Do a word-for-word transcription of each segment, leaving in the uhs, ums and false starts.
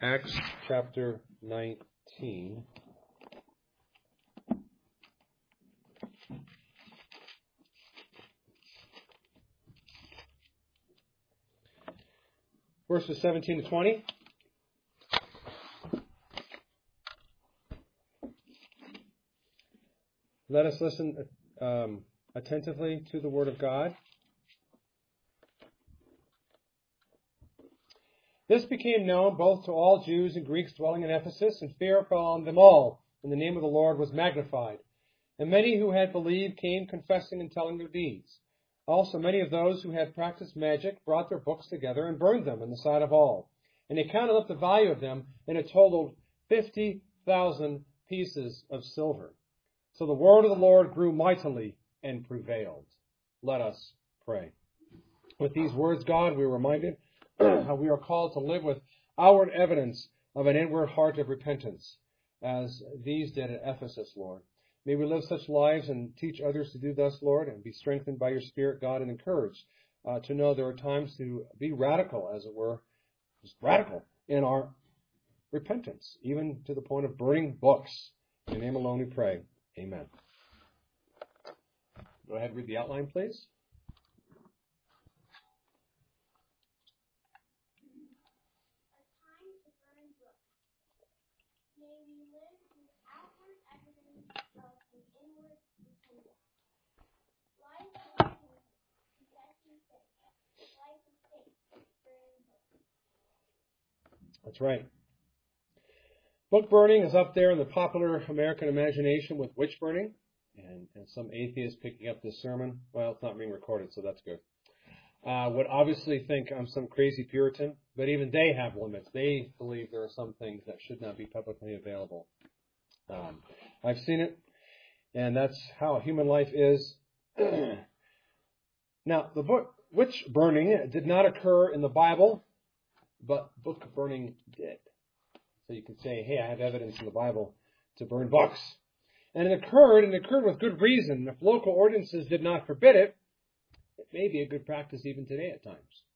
Acts chapter nineteen. Verses seventeen to twenty. Let us listen um, attentively to the Word of God. This became known both to all Jews and Greeks dwelling in Ephesus, and fear fell on them all, and the name of the Lord was magnified. And many who had believed came confessing and telling their deeds. Also many of those who had practiced magic brought their books together and burned them in the sight of all. And they counted up the value of them, and it totaled fifty thousand pieces of silver. So the word of the Lord grew mightily and prevailed. Let us pray. With these words, God, we are reminded how we are called to live with outward evidence of an inward heart of repentance, as these did at Ephesus, Lord. May we live such lives and teach others to do thus, Lord, and be strengthened by your Spirit, God, and encouraged uh, to know there are times to be radical, as it were, just radical in our repentance, even to the point of burning books. In your name alone we pray. Amen. Go ahead and read the outline, please. That's right. Book burning is up there in the popular American imagination with witch burning, and, and some atheists picking up this sermon. Well, it's not being recorded, so that's good. Uh, would obviously think I'm some crazy Puritan, but even they have limits. They believe there are some things that should not be publicly available. Um, I've seen it, and that's how human life is. Now, the book witch burning did not occur in the Bible, but book burning did. So you can say, hey, I have evidence in the Bible to burn books. And it occurred, and it occurred with good reason. If local ordinances did not forbid it, it may be a good practice even today at times.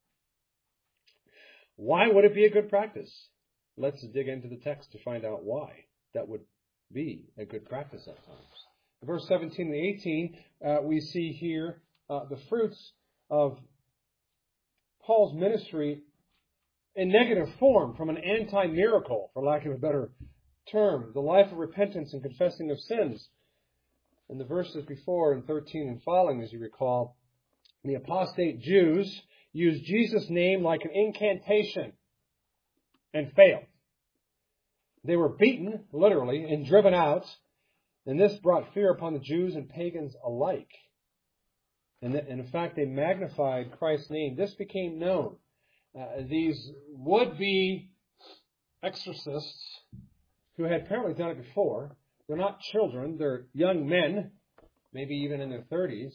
Why would it be a good practice? Let's dig into the text to find out why that would be a good practice at times. In verse seventeen and eighteen, uh, we see here uh, the fruits of Paul's ministry in negative form from an anti-miracle, for lack of a better term, the life of repentance and confessing of sins. In the verses before, in thirteen and following, as you recall, the apostate Jews used Jesus' name like an incantation and failed. They were beaten, literally, and driven out, and this brought fear upon the Jews and pagans alike. And in fact, they magnified Christ's name. This became known. Uh, these would-be exorcists who had apparently done it before, they're not children, they're young men, maybe even in their thirties.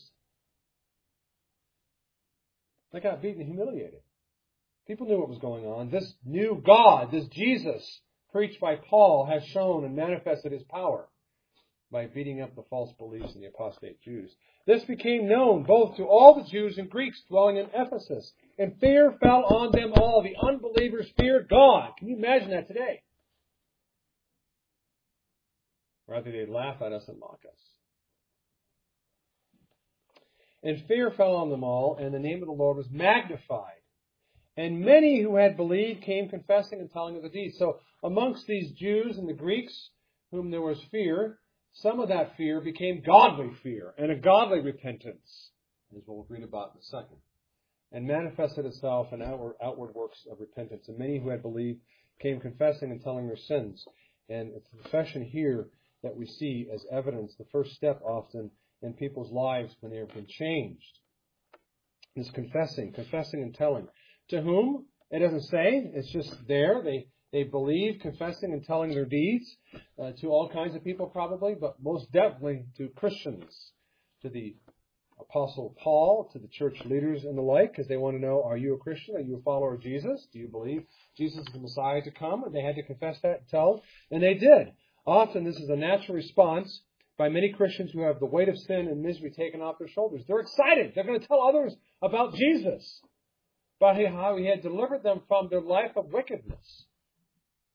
They got beaten and humiliated. People knew what was going on. This new God, this Jesus, preached by Paul, has shown and manifested his power by beating up the false beliefs in the apostate Jews. This became known both to all the Jews and Greeks dwelling in Ephesus. And fear fell on them all. The unbelievers feared God. Can you imagine that today? Rather, they'd laugh at us and mock us. And fear fell on them all, and the name of the Lord was magnified. And many who had believed came confessing and telling of the deeds. So amongst these Jews and the Greeks, whom there was fear, some of that fear became godly fear and a godly repentance, as we'll read about in a second, and manifested itself in outward, outward works of repentance. And many who had believed came confessing and telling their sins. And it's the confession here that we see as evidence, the first step often in people's lives when they have been changed. Is confessing, confessing and telling. To whom? It doesn't say. It's just there. They they believe, confessing and telling their deeds uh, to all kinds of people probably, but most definitely to Christians, to the Apostle Paul, to the church leaders and the like, because they want to know, are you a Christian? Are you a follower of Jesus? Do you believe Jesus is the Messiah to come? And they had to confess that and tell, and they did. Often this is a natural response by many Christians who have the weight of sin and misery taken off their shoulders. They're excited. They're going to tell others about Jesus, about how he had delivered them from their life of wickedness.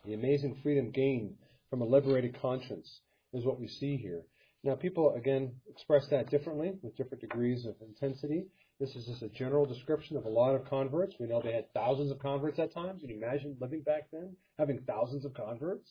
The amazing freedom gained from a liberated conscience is what we see here. Now, people, again, express that differently with different degrees of intensity. This is just a general description of a lot of converts. We know they had thousands of converts at times. Can you imagine living back then, having thousands of converts?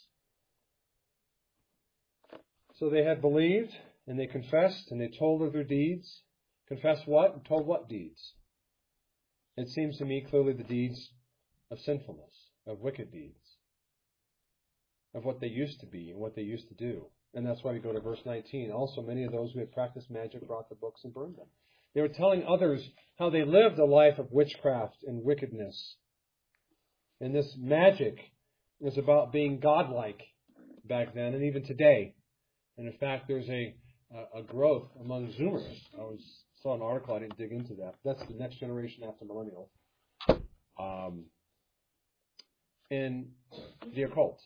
So they had believed, and they confessed, and they told of their deeds. Confessed what? And told what deeds? It seems to me clearly the deeds of sinfulness, of wicked deeds, of what they used to be and what they used to do. And that's why we go to verse nineteen. Also, many of those who had practiced magic brought the books and burned them. They were telling others how they lived a life of witchcraft and wickedness. And this magic was about being godlike back then and even today. And in fact, there's a, a growth among Zoomers. I was saw an article, I didn't dig into that. That's the next generation after millennial. Um, in the occult.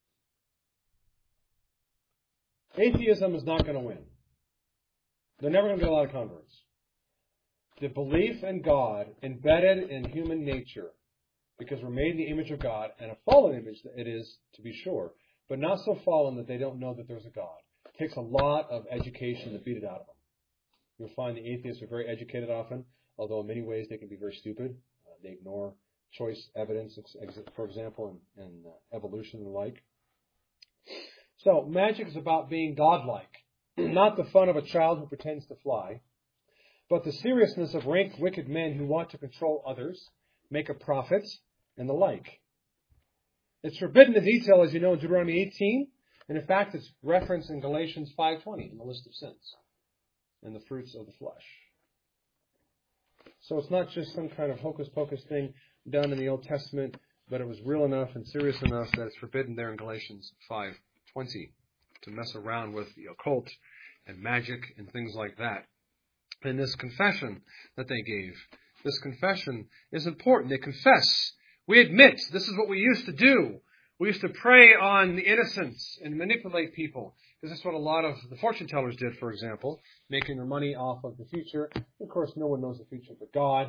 Atheism is not going to win. They're never going to get a lot of converts. The belief in God embedded in human nature, because we're made in the image of God, and a fallen image it is, to be sure, but not so fallen that they don't know that there's a God. It takes a lot of education to beat it out of them. You'll find the atheists are very educated often, although in many ways they can be very stupid. Uh, they ignore choice evidence, for example, and, and uh, evolution and the like. So, magic is about being godlike, not the fun of a child who pretends to fly, but the seriousness of rank wicked men who want to control others, make a profit, and the like. It's forbidden in detail, as you know, in Deuteronomy eighteen, and in fact it's referenced in Galatians five twenty in the list of sins and the fruits of the flesh. So it's not just some kind of hocus-pocus thing done in the Old Testament, but it was real enough and serious enough that it's forbidden there in Galatians five twenty to mess around with the occult and magic and things like that. And this confession that they gave, this confession is important. They confess. We admit this is what we used to do. We used to prey on the innocents and manipulate people. Because that's what a lot of the fortune tellers did, for example, making their money off of the future. Of course, no one knows the future but God.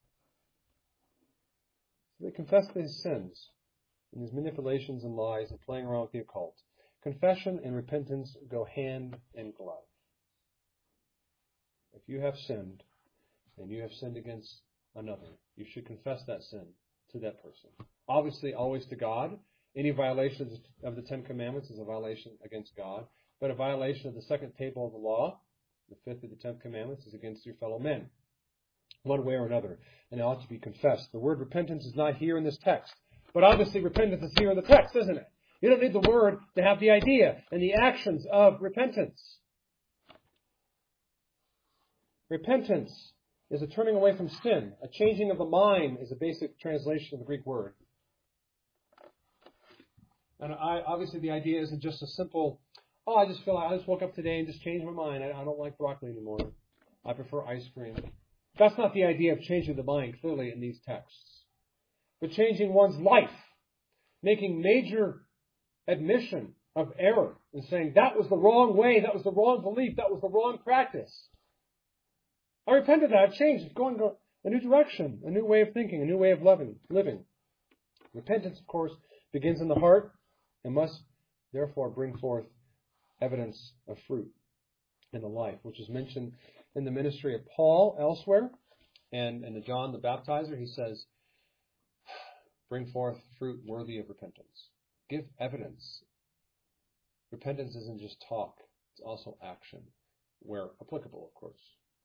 So they confess these sins and these manipulations and lies and playing around with the occult. Confession and repentance go hand in glove. If you have sinned, and you have sinned against another, you should confess that sin to that person. Obviously, always to God. Any violation of the Ten Commandments is a violation against God. But a violation of the second table of the law, the fifth of the Ten Commandments, is against your fellow men, one way or another. And it ought to be confessed. The word repentance is not here in this text. But obviously, repentance is here in the text, isn't it? You don't need the word to have the idea and the actions of repentance. Repentance is a turning away from sin. A changing of the mind is a basic translation of the Greek word. And I, obviously the idea isn't just a simple, oh, I just feel like I just woke up today and just changed my mind. I, I don't like broccoli anymore. I prefer ice cream. That's not the idea of changing the mind, clearly, in these texts. But changing one's life. Making major admission of error and saying, that was the wrong way, that was the wrong belief, that was the wrong practice. I repent of that. I've changed. It's going to a new direction, a new way of thinking, a new way of living. living. Repentance, of course, begins in the heart and must therefore bring forth evidence of fruit in the life, which is mentioned in the ministry of Paul elsewhere. And in John the Baptizer, he says, bring forth fruit worthy of repentance. Give evidence. Repentance isn't just talk. It's also action, where applicable, of course.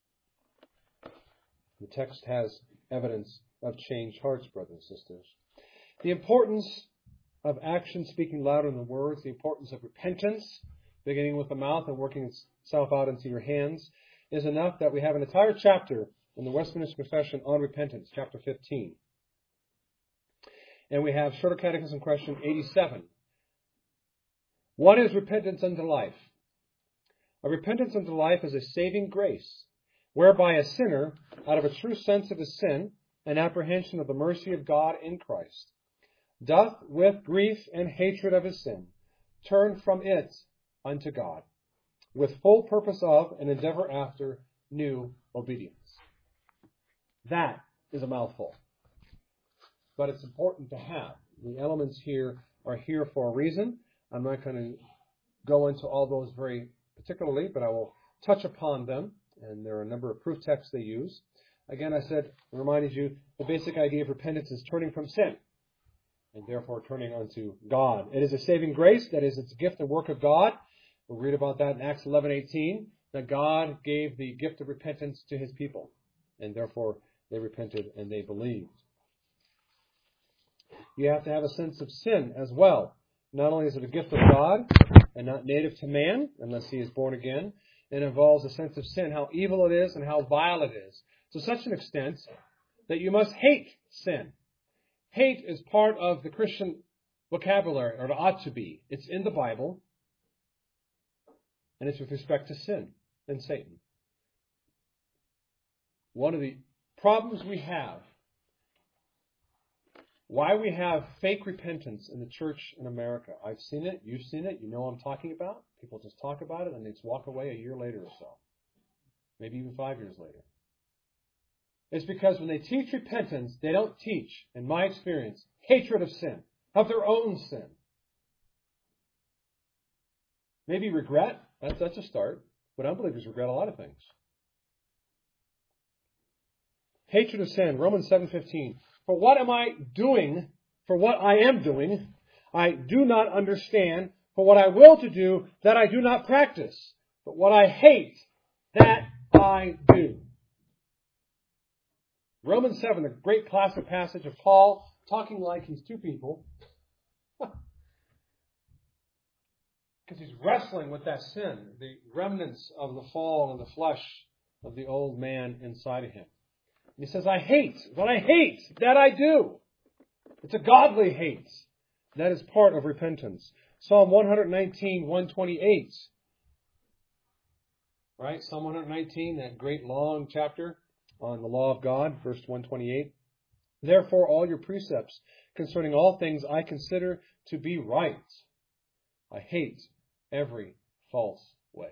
The text has evidence of changed hearts, brothers and sisters. The importance of action speaking louder than words, the importance of repentance, beginning with the mouth and working itself out into your hands, is enough that we have an entire chapter in the Westminster Confession on repentance, chapter fifteen. And we have Shorter Catechism question eighty-seven. What is repentance unto life? A repentance unto life is a saving grace, whereby a sinner, out of a true sense of his sin and apprehension of the mercy of God in Christ, doth with grief and hatred of his sin turn from it unto God, with full purpose of and endeavor after new obedience. That is a mouthful. But it's important to have. The elements here are here for a reason. I'm not going to go into all those very particularly, but I will touch upon them. And there are a number of proof texts they use. Again, I said, I reminded you, the basic idea of repentance is turning from sin, and therefore turning unto God. It is a saving grace, that is, it's a gift and work of God. We'll read about that in Acts eleven eighteen, that God gave the gift of repentance to his people, and therefore they repented and they believed. You have to have a sense of sin as well. Not only is it a gift of God and not native to man, unless he is born again, it involves a sense of sin, how evil it is and how vile it is, to such an extent that you must hate sin. Hate is part of the Christian vocabulary, or it ought to be. It's in the Bible, and it's with respect to sin and Satan. One of the problems we have, why we have fake repentance in the church in America, I've seen it, you've seen it, you know what I'm talking about. People just talk about it and they just walk away a year later or so. Maybe even five years later. It's because when they teach repentance, they don't teach, in my experience, hatred of sin, of their own sin. Maybe regret, that's, that's a start, but unbelievers regret a lot of things. Hatred of sin, Romans seven fifteen. For what am I doing? For what I am doing, I do not understand. For what I will to do, that I do not practice. But what I hate, that I do. Romans seven, a great classic passage of Paul talking like he's two people. Because he's wrestling with that sin, the remnants of the fall and the flesh of the old man inside of him. And he says, I hate, what I hate, that I do. It's a godly hate. That is part of repentance. Psalm one nineteen, one twenty-eight. Right? Psalm one nineteen, that great long chapter on the law of God, verse one twenty-eight. Therefore, all your precepts concerning all things I consider to be right. I hate every false way.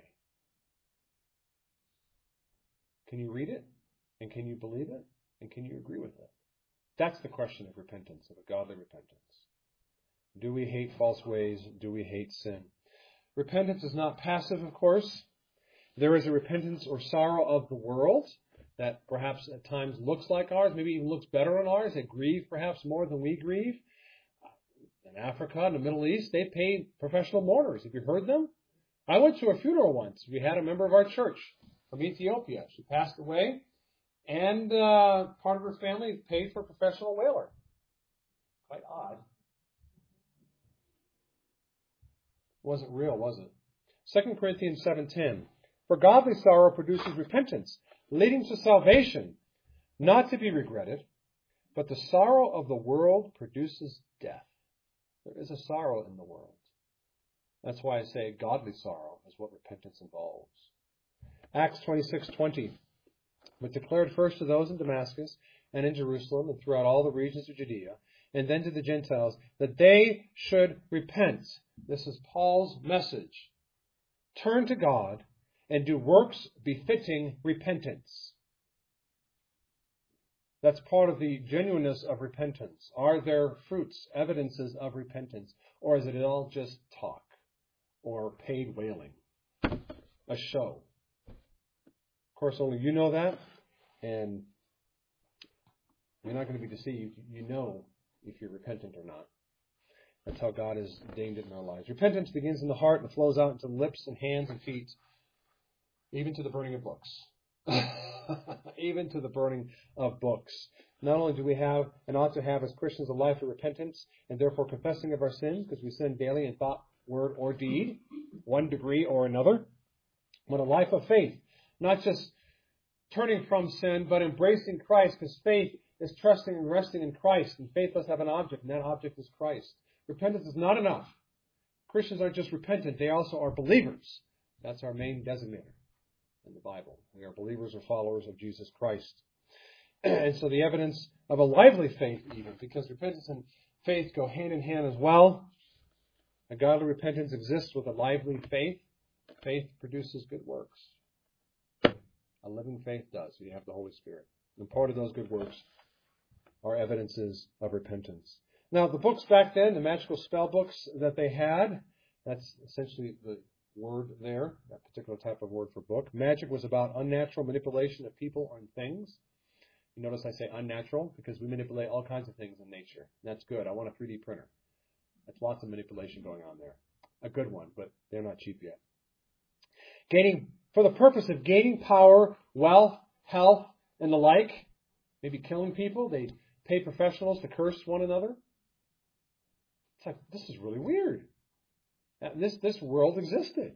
Can you read it? And can you believe it? And can you agree with it? That's the question of repentance, of a godly repentance. Do we hate false ways? Do we hate sin? Repentance is not passive, of course. There is a repentance or sorrow of the world that perhaps at times looks like ours, maybe even looks better than ours. They grieve perhaps more than we grieve. In Africa, in the Middle East, they pay professional mourners. Have you heard them? I went to a funeral once. We had a member of our church from Ethiopia. She passed away, and uh, part of her family paid for a professional wailer. Quite odd. Wasn't real, was it? Second Corinthians seven ten. For godly sorrow produces repentance, leading to salvation, not to be regretted, but the sorrow of the world produces death. There is a sorrow in the world. That's why I say godly sorrow is what repentance involves. Acts twenty-six twenty. But declared first to those in Damascus and in Jerusalem and throughout all the regions of Judea, and then to the Gentiles, that they should repent. This is Paul's message. Turn to God and do works befitting repentance. That's part of the genuineness of repentance. Are there fruits, evidences of repentance? Or is it all just talk or paid wailing? A show. Of course, only you know that, and you're not going to be deceived. You know if you're repentant or not. That's how God has ordained it in our lives. Repentance begins in the heart and flows out into the lips and hands and feet, even to the burning of books. Even to the burning of books. Not only do we have and ought to have as Christians a life of repentance and therefore confessing of our sins, because we sin daily in thought, word, or deed, one degree or another, but a life of faith. Not just turning from sin, but embracing Christ, because faith is trusting and resting in Christ, and faith must have an object, and that object is Christ. Repentance is not enough. Christians aren't just repentant, they also are believers. That's our main designator in the Bible. We are believers or followers of Jesus Christ. And so the evidence of a lively faith even, because repentance and faith go hand in hand as well. A godly repentance exists with a lively faith. Faith produces good works. A living faith does. You have the Holy Spirit. And part of those good works are evidences of repentance. Now, the books back then, the magical spell books that they had, that's essentially the word there, that particular type of word for book. Magic was about unnatural manipulation of people and things. You notice I say unnatural because we manipulate all kinds of things in nature. That's good. I want a three D printer. That's lots of manipulation going on there. A good one, but they're not cheap yet. Gaining, for the purpose of gaining power, wealth, health, and the like. Maybe killing people. They pay professionals to curse one another. It's like, this is really weird. This, this world existed.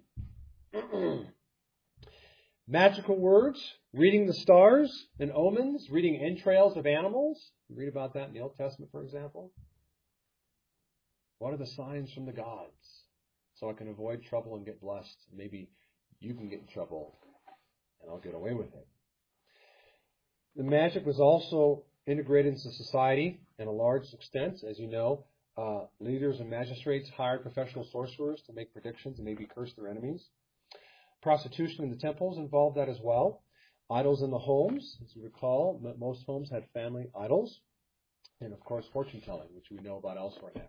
Magical words, reading the stars and omens, reading entrails of animals. You read about that in the Old Testament, for example. What are the signs from the gods? So I can avoid trouble and get blessed. Maybe you can get in trouble and I'll get away with it. The magic was also integrated into society in a large extent. As you know, uh, leaders and magistrates hired professional sorcerers to make predictions and maybe curse their enemies. Prostitution in the temples involved that as well. Idols in the homes, as you recall, most homes had family idols. And of course, fortune telling, which we know about elsewhere next.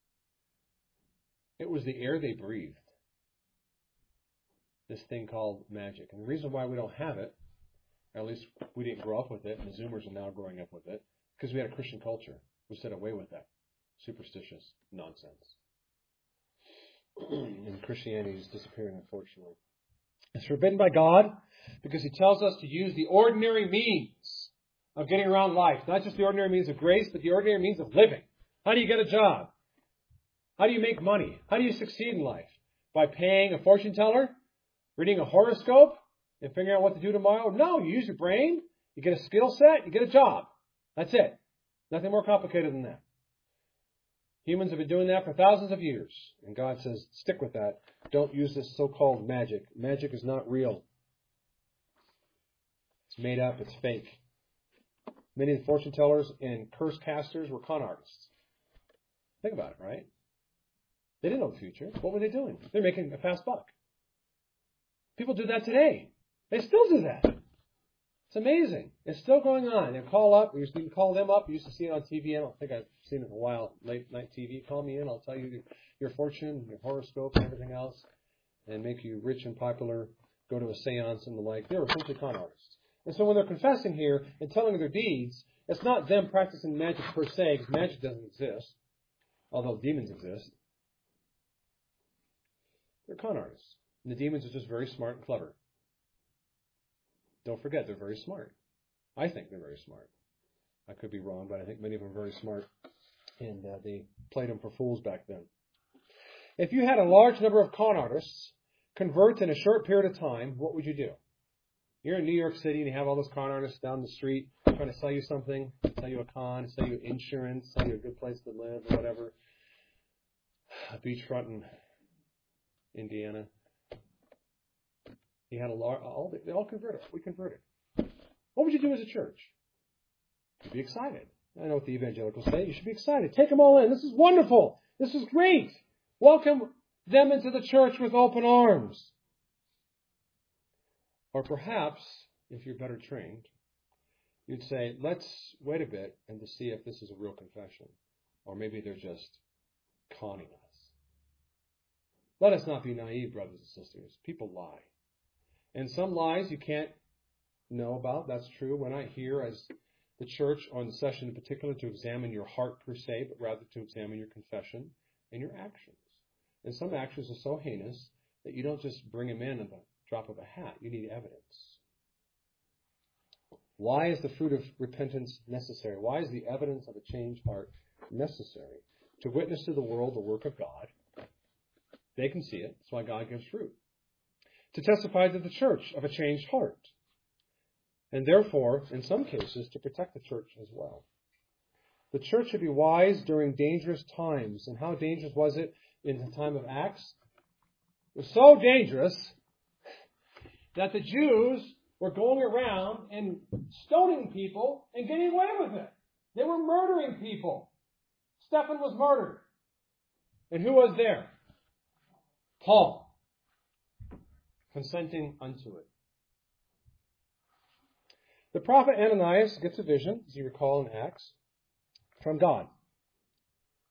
It was the air they breathed. This thing called magic. And the reason why we don't have it, or at least we didn't grow up with it, and the Zoomers are now growing up with it, because we had a Christian culture who said away with that superstitious nonsense. And Christianity is disappearing, unfortunately. It's forbidden by God because He tells us to use the ordinary means of getting around life. Not just the ordinary means of grace, but the ordinary means of living. How do you get a job? How do you make money? How do you succeed in life? By paying a fortune teller? Reading a horoscope? And figuring out what to do tomorrow? No, you use your brain, you get a skill set, you get a job. That's it. Nothing more complicated than that. Humans have been doing that for thousands of years. And God says, stick with that. Don't use this so-called magic. Magic is not real. It's made up. It's fake. Many of the fortune tellers and curse casters were con artists. Think about it, right? They didn't know the future. What were they doing? They're making a fast buck. People do that today. They still do that. It's amazing. It's still going on. They call up. You can call them up. You used to see it on T V. I don't think I've seen it in a while. Late night T V. Call me in. I'll tell you your fortune, your horoscope, and everything else, and make you rich and popular. Go to a seance and the like. They're essentially con artists. And so when they're confessing here and telling their deeds, it's not them practicing magic per se, because magic doesn't exist, although demons exist. They're con artists. And the demons are just very smart and clever. Don't forget, they're very smart. I think they're very smart. I could be wrong, but I think many of them are very smart. And uh, they played them for fools back then. If you had a large number of con artists convert in a short period of time, what would you do? You're in New York City and you have all those con artists down the street trying to sell you something, sell you a con, sell you insurance, sell you a good place to live or whatever. A beachfront in Indiana. He had a large, all, they all converted. We converted. What would you do as a church? You'd be excited. I know what the evangelicals say. You should be excited. Take them all in. This is wonderful. This is great. Welcome them into the church with open arms. Or perhaps, if you're better trained, you'd say, let's wait a bit and to see if this is a real confession. Or maybe they're just conning us. Let us not be naive, brothers and sisters. People lie. And some lies you can't know about. That's true. We're not here as the church or in the session in particular to examine your heart per se, but rather to examine your confession and your actions. And some actions are so heinous that you don't just bring them in at the drop of a hat. You need evidence. Why is the fruit of repentance necessary? Why is the evidence of a changed heart necessary? To witness to the world the work of God. They can see it. That's why God gives fruit. To testify to the church of a changed heart. And therefore, in some cases, to protect the church as well. The church should be wise during dangerous times. And how dangerous was it in the time of Acts? It was so dangerous that the Jews were going around and stoning people and getting away with it. They were murdering people. Stephen was murdered. And who was there? Paul. Consenting unto it. The prophet Ananias gets a vision, as you recall in Acts, from God.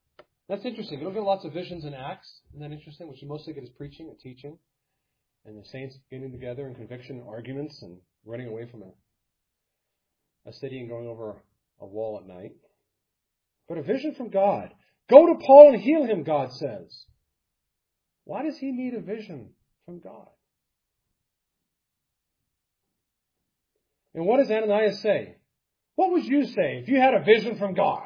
That's interesting. You don't get lots of visions in Acts. Isn't that interesting? What you mostly get is preaching and teaching. And the saints getting together in conviction and arguments and running away from a, a city and going over a wall at night. But a vision from God. Go to Paul and heal him, God says. Why does he need a vision from God? And what does Ananias say? What would you say if you had a vision from God?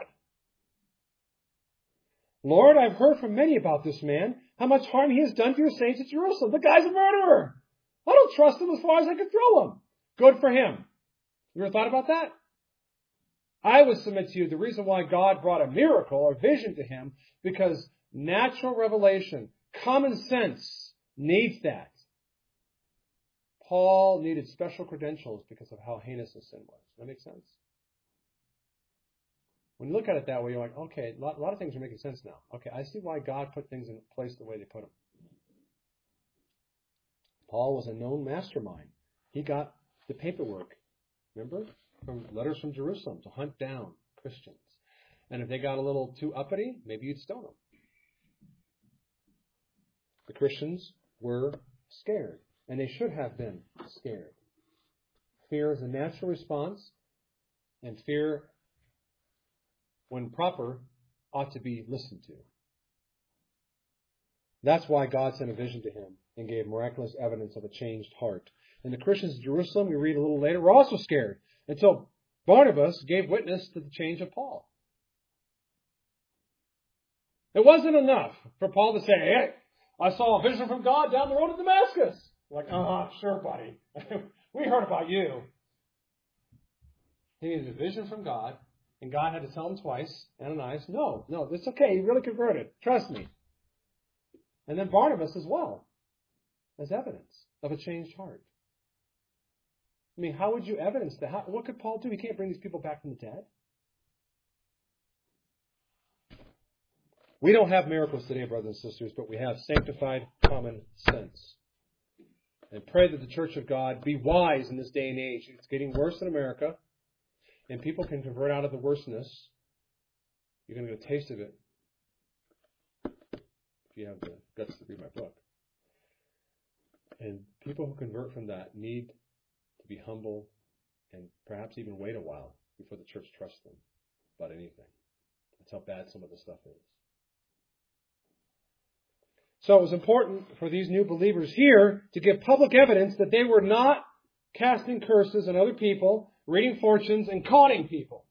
Lord, I've heard from many about this man, how much harm he has done to your saints at Jerusalem. The guy's a murderer. I don't trust him as far as I could throw him. Good for him. You ever thought about that? I would submit to you the reason why God brought a miracle or vision to him, because natural revelation, common sense needs that. Paul needed special credentials because of how heinous his sin was. Does that make sense? When you look at it that way, you're like, okay, a lot, a lot of things are making sense now. Okay, I see why God put things in place the way they put them. Paul was a known mastermind. He got the paperwork, remember, from letters from Jerusalem to hunt down Christians. And if they got a little too uppity, maybe you'd stone them. The Christians were scared, and they should have been scared. Fear is a natural response, and fear, when proper, ought to be listened to. That's why God sent a vision to him and gave miraculous evidence of a changed heart. And the Christians in Jerusalem, we read a little later, were also scared until Barnabas gave witness to the change of Paul. It wasn't enough for Paul to say, hey, I saw a vision from God down the road to Damascus. Like, uh-huh, sure, buddy. We heard about you. He needed a vision from God, and God had to tell him twice, Ananias, no, no, it's okay. He really converted. Trust me. And then Barnabas as well, as evidence of a changed heart. I mean, how would you evidence that? How, what could Paul do? He can't bring these people back from the dead. We don't have miracles today, brothers and sisters, but we have sanctified common sense. And pray that the Church of God be wise in this day and age. It's getting worse in America, and people can convert out of the worstness. You're going to get a taste of it if you have the guts to read my book. And people who convert from that need to be humble and perhaps even wait a while before the church trusts them about anything. That's how bad some of this stuff is. So it was important for these new believers here to give public evidence that they were not casting curses on other people, reading fortunes, and conning people.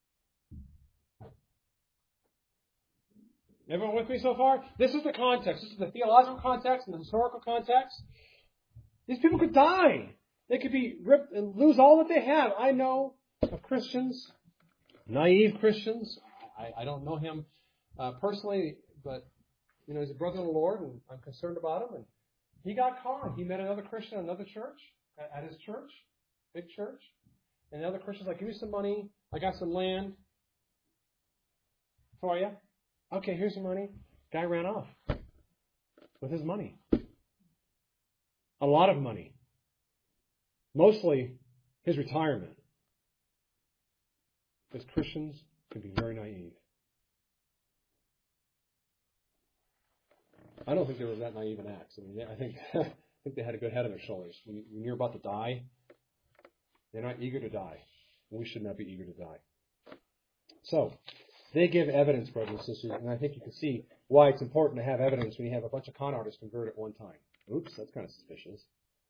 Everyone with me so far? This is the context. This is the theological context and the historical context. These people could die. They could be ripped and lose all that they have. I know of Christians, naive Christians. I, I don't know him uh, personally, but you know, he's a brother in the Lord, and I'm concerned about him. And he got caught. He met another Christian in another church, at his church, big church. And the other Christian's like, give me some money. I got some land for you. Okay, here's your money. Guy ran off with his money. A lot of money. Mostly his retirement. Because Christians can be very naive. I don't think they were that naive in Acts. I mean, I think I think they had a good head on their shoulders. When, when you're about to die, they're not eager to die. We should not be eager to die. So, they give evidence, brothers and sisters, and I think you can see why it's important to have evidence when you have a bunch of con artists convert at one time. Oops, that's kind of suspicious.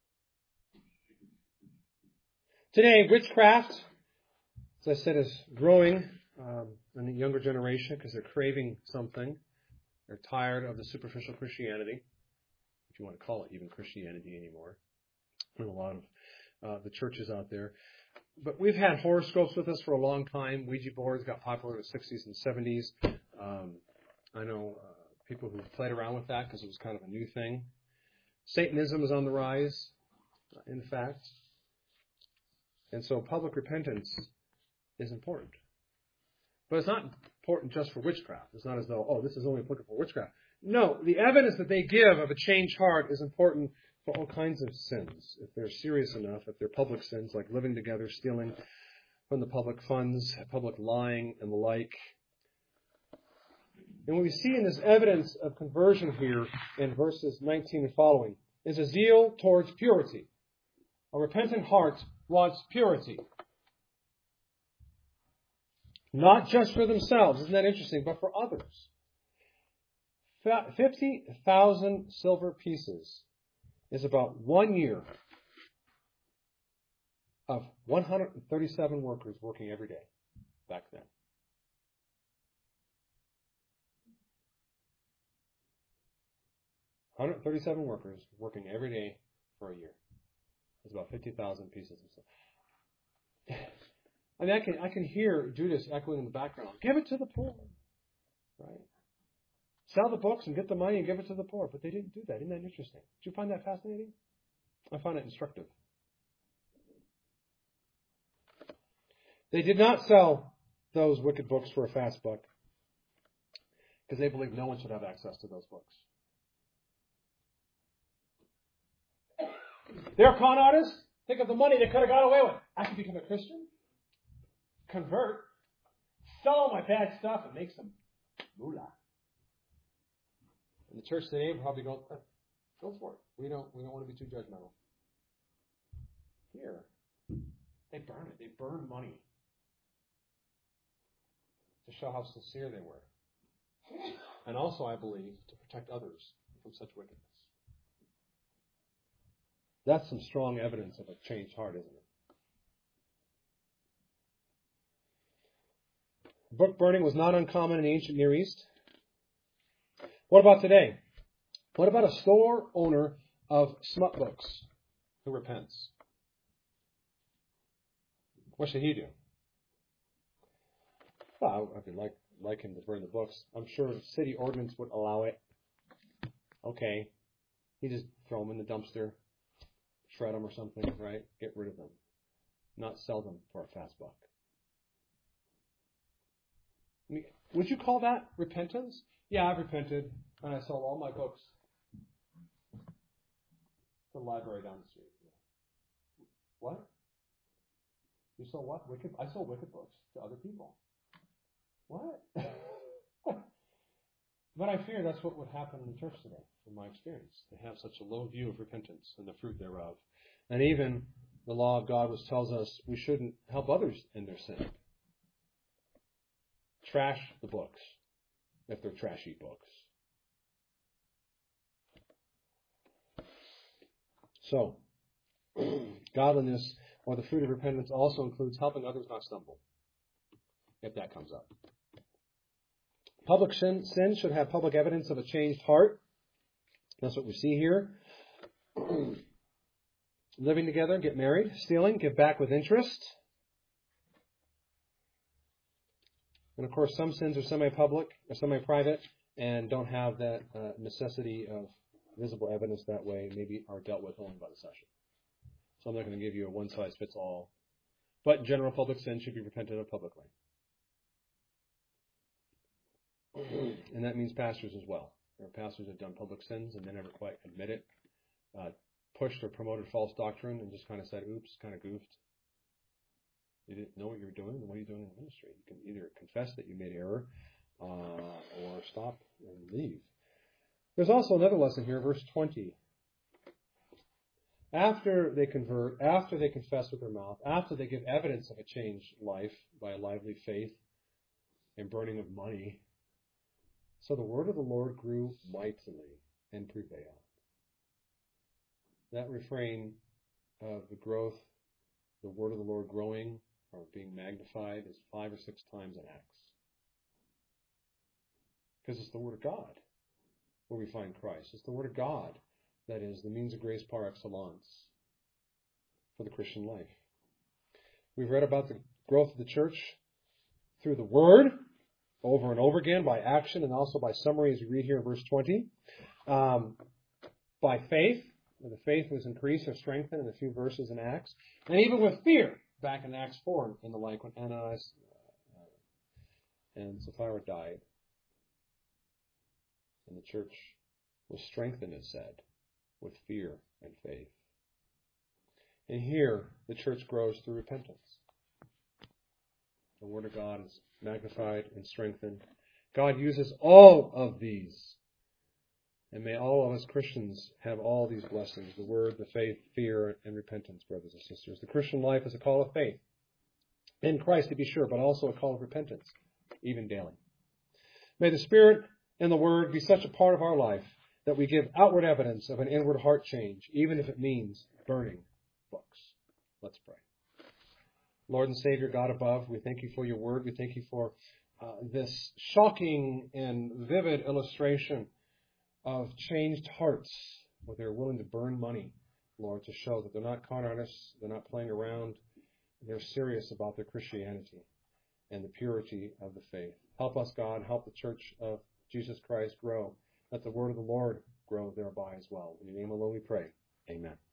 Today, witchcraft, as I said, is growing um, in the younger generation because they're craving something. They're tired of the superficial Christianity, if you want to call it even Christianity anymore. There's a lot of uh, the churches out there. But we've had horoscopes with us for a long time. Ouija boards got popular in the sixties and seventies. Um, I know uh, people who played around with that because it was kind of a new thing. Satanism is on the rise, in fact. And so public repentance is important. But it's not important just for witchcraft. It's not as though, oh, this is only applicable for witchcraft. No, the evidence that they give of a changed heart is important for all kinds of sins. If they're serious enough, if they're public sins like living together, stealing from the public funds, public lying, and the like. And what we see in this evidence of conversion here in verses nineteen and following is a zeal towards purity. A repentant heart wants purity. Not just for themselves, isn't that interesting, but for others. fifty thousand silver pieces is about one year of one hundred thirty-seven workers working every day back then. one hundred thirty-seven workers working every day for a year. It's about fifty thousand pieces of silver. I mean, I can, I can hear Judas echoing in the background. Give it to the poor. Right? Sell the books and get the money and give it to the poor. But they didn't do that. Isn't that interesting? Did you find that fascinating? I find it instructive. They did not sell those wicked books for a fast buck because they believed no one should have access to those books. They're con artists. Think of the money they could have got away with. I could become a Christian, convert, sell all my bad stuff, and make some moolah. And the church today would probably go, oh, go for it. We don't, we don't want to be too judgmental. Here, they burn it. They burn money to show how sincere they were. And also, I believe, to protect others from such wickedness. That's some strong evidence of a changed heart, isn't it? Book burning was not uncommon in the ancient Near East. What about today? What about a store owner of smut books who repents? What should he do? Well, I could like, like him to burn the books. I'm sure city ordinance would allow it. Okay. He just throw them in the dumpster, shred them or something, right? Get rid of them. Not sell them for a fast buck. I mean, would you call that repentance? Yeah, I've repented, and I sold all my books to the library down the street. What? You sold what? Wicked? I sold wicked books to other people. What? But I fear that's what would happen in the church today, from my experience. They have such a low view of repentance and the fruit thereof. And even the law of God, which tells us we shouldn't help others in their sin. Trash the books, if they're trashy books. So, godliness, or the fruit of repentance, also includes helping others not stumble, if that comes up. Public sin, sin should have public evidence of a changed heart. That's what we see here. Living together, get married. Stealing, give back with interest. And of course, some sins are semi-public or semi-private and don't have that uh, necessity of visible evidence that way, maybe are dealt with only by the session. So I'm not going to give you a one-size-fits-all. But general public sin should be repented of publicly. And that means pastors as well. There are pastors that have done public sins and they never quite admit it, uh, pushed or promoted false doctrine and just kind of said, oops, kind of goofed. You didn't know what you were doing, then what are you doing in ministry? You can either confess that you made error uh, or stop and leave. There's also another lesson here, verse twenty. After they convert, after they confess with their mouth, after they give evidence of a changed life by a lively faith and burning of money, so the word of the Lord grew mightily and prevailed. That refrain of the growth, the word of the Lord growing or being magnified, is five or six times in Acts. Because it's the word of God where we find Christ. It's the word of God that is the means of grace par excellence for the Christian life. We've read about the growth of the church through the word over and over again, by action and also by summary, as we read here in verse twenty. Um, by faith, where the faith was increased or strengthened in a few verses in Acts. And even with fear, back in Acts four and the like, when Ananias and Sapphira died. And the church was strengthened, it said, with fear and faith. And here, the church grows through repentance. The Word of God is magnified and strengthened. God uses all of these. And may all of us Christians have all these blessings, the word, the faith, fear, and repentance, brothers and sisters. The Christian life is a call of faith in Christ, to be sure, but also a call of repentance, even daily. May the Spirit and the Word be such a part of our life that we give outward evidence of an inward heart change, even if it means burning books. Let's pray. Lord and Savior, God above, we thank you for your word. We thank you for uh, this shocking and vivid illustration of changed hearts, where they're willing to burn money, Lord, to show that they're not con artists, they're not playing around, they're serious about their Christianity and the purity of the faith. Help us, God. Help the Church of Jesus Christ grow. Let the word of the Lord grow thereby as well. In your name alone we pray. Amen.